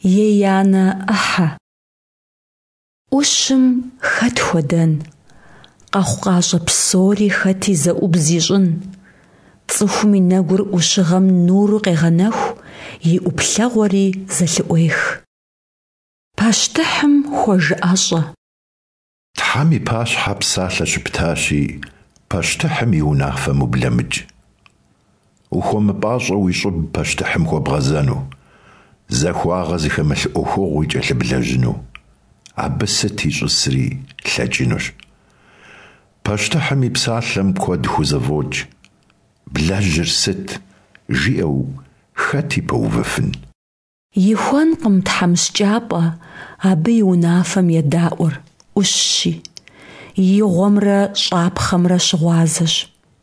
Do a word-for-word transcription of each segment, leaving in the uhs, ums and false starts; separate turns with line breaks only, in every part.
Еянэ ӏыхьэ. Ӏущым хэт хуэдэн? Къэхъукъащӏэ псори хэти зэӏубз ищӏын. Цӏыхум и нэгур ӏущыгъэм нуру къегъэнэху, и ӏуплъэгъуэри зэлъыӏуех. Пащтыхьым хуэжыӏэщӏэ.
Тхьэм и пащхьэ псалъэ щыптащи, пащтыхьым и унафэм ублэмыкӏ. Ухуэмыпӏащӏэ уи щӏыб пащтыхьым хуэбгъэзэну, зэхуагъэ зыхэмылъ ӏуэхугъуи кӏэлъыблэжьыну. Абы сыт ищӏысри лъэкӏынущ. Пащтыхьым и псалъэм куэд хузэфӏокӏ. Блэжьыр сыт? Жиӏэу хэт и пэувыфын?
Ихуэнкъым тхьэмыщкӏапӏэ абы и унафэм едаӏуэр, ӏущщи, и гъуэмрэ щӏапхъэмрэ щыгъуазэщ.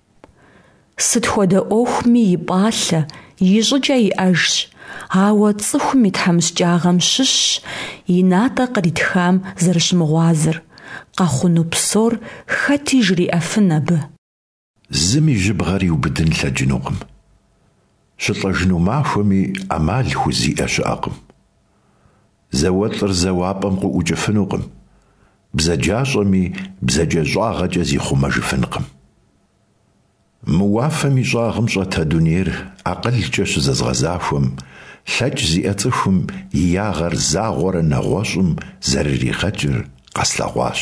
Сыт хуэдэ ӏуэхуми и пӏалъэ, и щӏыкӏэ иӏэжщ, ауэ цӏыхум и тхьэмыщкӏагъэм щыщщ и натӏэ къритхам зэрыщымыгъуазэр. Къэхъуну псор хэти жриӏэфын абы.
Зым и жьыбгъэр иубыдын лъэкӏынукъым. Щылӏэжыну махуэми ӏэмал хузиӏэ щыӏэкъым. Зауэлӏыр зэуапӏэм къыӏукӏыфынукъым. Бзаджащӏэми бзаджэ щӏагъэкӏэ зихъумэжыфынкъым. Мы уафэм и щӏагъым щӏэта дунейр акъылкӏэ щызэзгъэзахуэм, лъэкӏ зиӏэ цӏыхум и ягъэр загъуэрэ нэгъуэщӏым зэрыригъэкӏыр къэслъэгъуащ.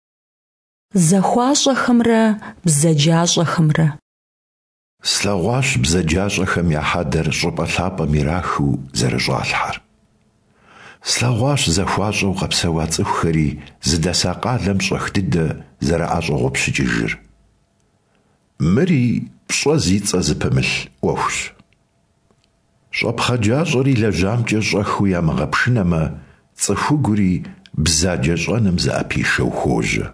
Зэхуащӏэхэмрэ бзаджащӏэхэмрэ.
Слъэгъуащ бзаджащӏэхэм я хьэдэр щӏыпӏэ лъапӏэм ирахыу зэрыщӏалъхьэр. Слъэгъуащ зэхуащӏэу къэпсэуа цӏыхухэри зыдэса къалэм щӏэх дыдэ зэрыӏэщӏэгъуэпщыкӏыжыр. Мыри пщӏэ зи цӏэ зыпымылъ ӏуэхущ. Щӏэпхъэджащӏэри лэжьамкӏэ щӏэхыу ямыгъэпшынэмэ, цӏыхугури бзаджэ щӏэным зыӏэпишэу хуожьэ.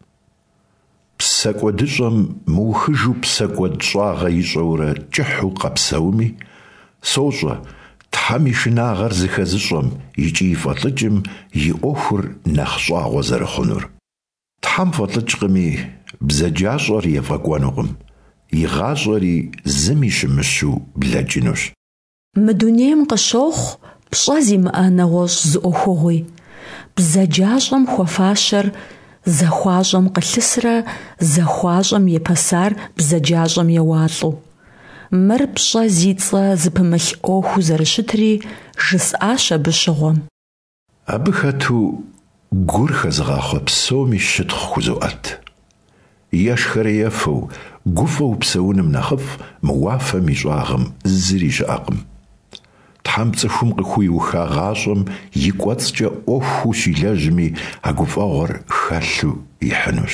Псэ кӏуэдыщӏэм мыухыжу псэ кӏуэд щӏагъэ ищӏэурэ кӏыхьу къэпсэуми, сощӏэ Тхьэм и шынагъэр зыхэзыщӏэм икӏи фӏэлӏыкӏым и ӏуэхур нэхъ щӏагъуэ зэрыхъунур. Тхьэм фӏэлӏыкӏкъыми, бзаджащӏэр ефӏэкӏуэнукъым, игъащӏэри зыми щымыщу блэкӏынущ.
Мы дунейм къыщохъу пщӏэ зимыӏэ нэгъуэщӏ зы ӏуэхугъуи. Бзаджащӏэм хуэфащэр зэхуащӏэм къылъысрэ зэхуащӏэм епэсар бзаджащӏэм еуалӏэу. Мыр пщӏэ зи цӏэ зыпымылъ ӏуэхуу зэрыщытри жысӏащ абы щыгъуэм.
Абы хэту гур хэзыгъахъуэ псоми щытхъу хузоӏэт. Ешхэрэ ефэу, гуфӏэу псэуным нэхъыфӏ мы уафэм и щӏагъым зыри щыӏэкъым. Тхьэм цӏыхум къыхуиуха гъащӏэм и кӏуэцӏкӏэ ӏуэхуу щилэжьми, а гуфӏэгъуэр хэлъу ихьынущ.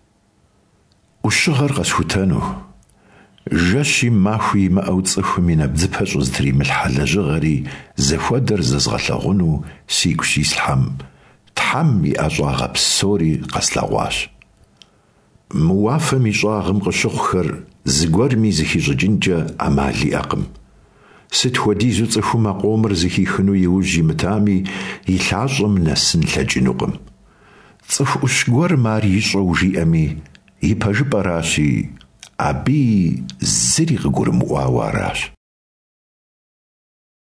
Ӏущыгъэр къэсхутэну, жэщи махуи имыӏэу цӏыхум и нэбдзыпэ щӏызытримылъхьэ лэжьыгъэри зэхуэдэр зэзгъэлъэгъуну сигу щислъхьэм, Тхьэм и ӏэщӏагъэ псори къэслъэгъуащ. Мы уафэм и щӏагъым къыщыхъухэр зыгуэрми зыхищӏыкӏынкӏэ ӏэмал иӏэкъым. Сыт хуэдизу цӏыхум а къомыр зыхихыну иужь имытами, и лъащӏэм нэсын лъэкӏынукъым. Цӏыху ӏущ гуэрым ар ищӏэу жиӏэми, и пэжыпӏэращи, абы зыри къыгурымыӏуауэ аращ.